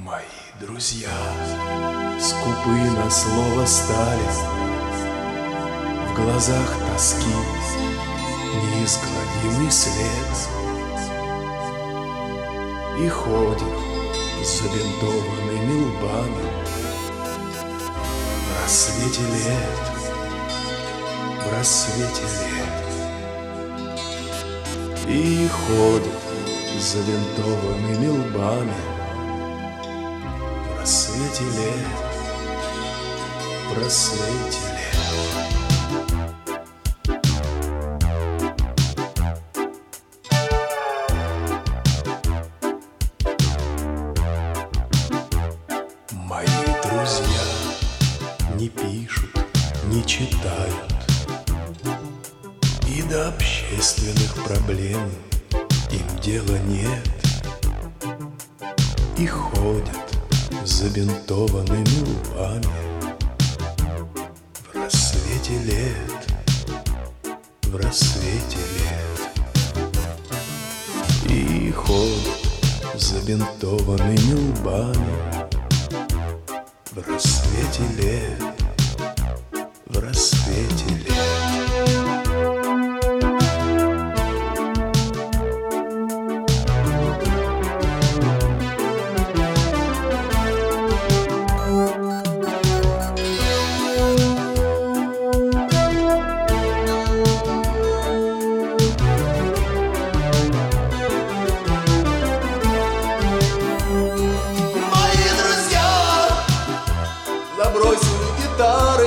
Мои друзья скупы на слово стали, в глазах тоски неизгладимый след, и ходят с забинтованными лбами в рассвете лет, в рассвете лет, и ходят с забинтованными лбами в рассвете лет, в рассвете лет. Мои друзья не пишут, не читают, и до общественных проблем им дела нет, и ходят с забинтованными лбами в рассвете лет, в рассвете лет, и ходят с забинтованными лбами в рассвете лет, в рассвете лет. Бросили гитары,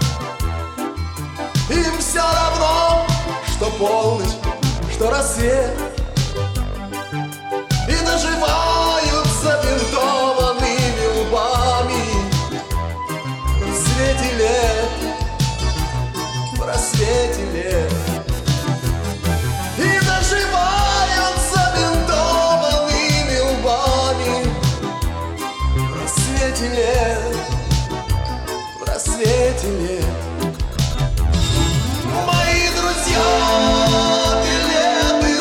им все равно, что полночь, что рассвет, и доживают забинтованными лбами в свете лет, в рассвете лет, и доживают забинтованными лбами в рассвете лет, в рассвете лет. Мои друзья билеты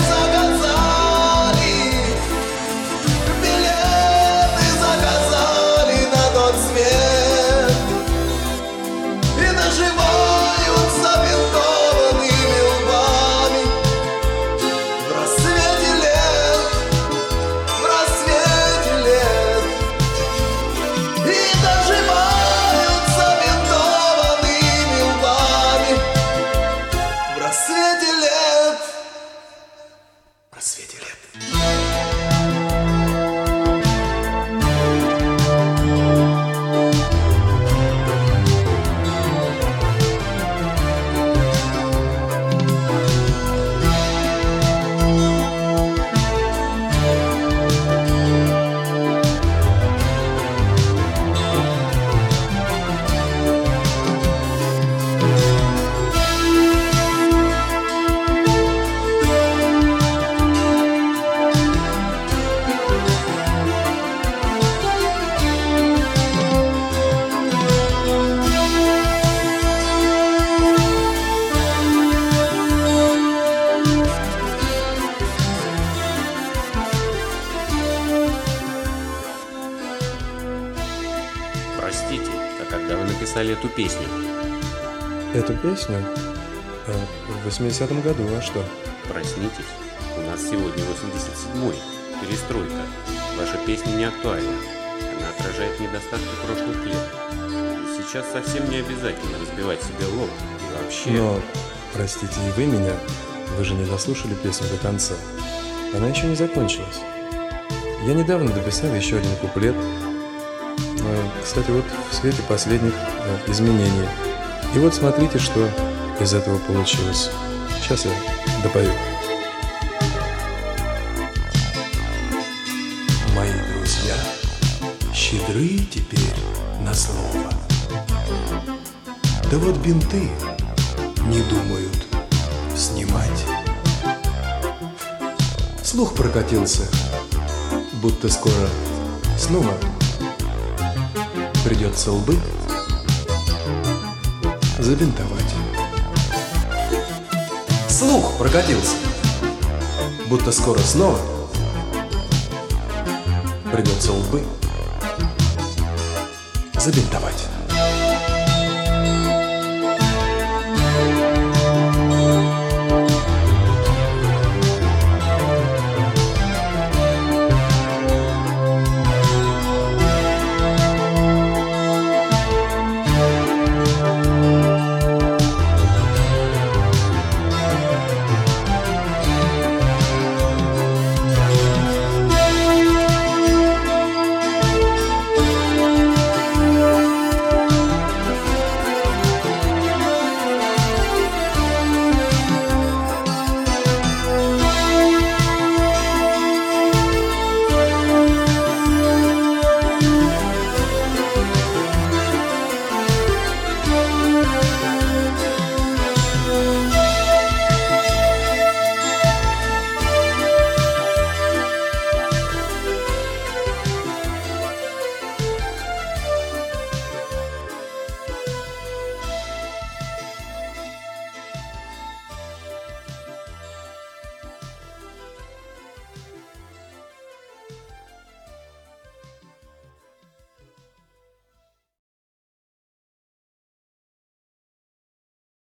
заказали на тот свет, и доживают забинтованными лбами в рассвете лет, в рассвете лет, и доживают забинтованными лбами в рассвете лет, в рассвете лет. Простите, а когда вы написали эту песню? Эту песню? В 80-м году, а что? Проснитесь, у нас сегодня 87-й, перестройка. Ваша песня не актуальна, она отражает недостатки прошлых лет. И сейчас совсем не обязательно разбивать себе лоб. И вообще... Но, простите, и вы меня, вы же не дослушали песню до конца. Она еще не закончилась. Я недавно дописал еще один куплет. Кстати, вот в свете последних изменений. И вот смотрите, что из этого получилось. Сейчас я допою. Мои друзья щедры теперь на слово. Да вот бинты не думают снимать. Слух прокатился, будто скоро снова придется лбы забинтовать. Слух прокатился, будто скоро снова придется лбы забинтовать.